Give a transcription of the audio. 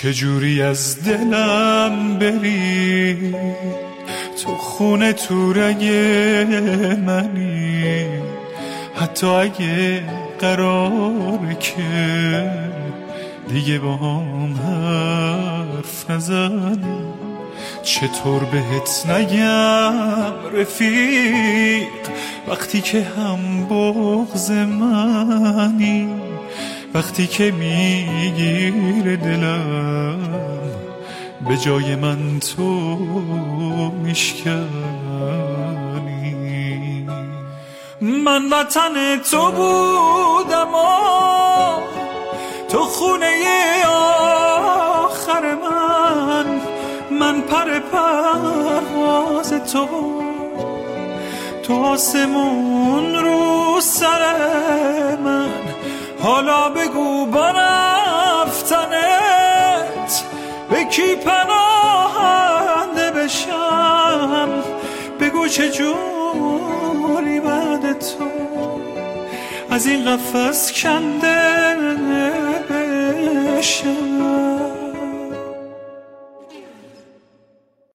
چجوری از دلم بری، تو خونه تو رگ منی، حتی اگه قراره که دیگه با هم حرف نزنی. چطور بهت نگم رفیق وقتی که هم بغض منی، وقتی که میگیره دلم به جای من تو میشکنی. من وطن تو بودم و تو خونه آخر من پر پرواز تو آسمون رو سر من. حالا بگو با رفتنت به کی پناهنده بشم، بگو چجوری بعد تو از این قفس کنده بشم.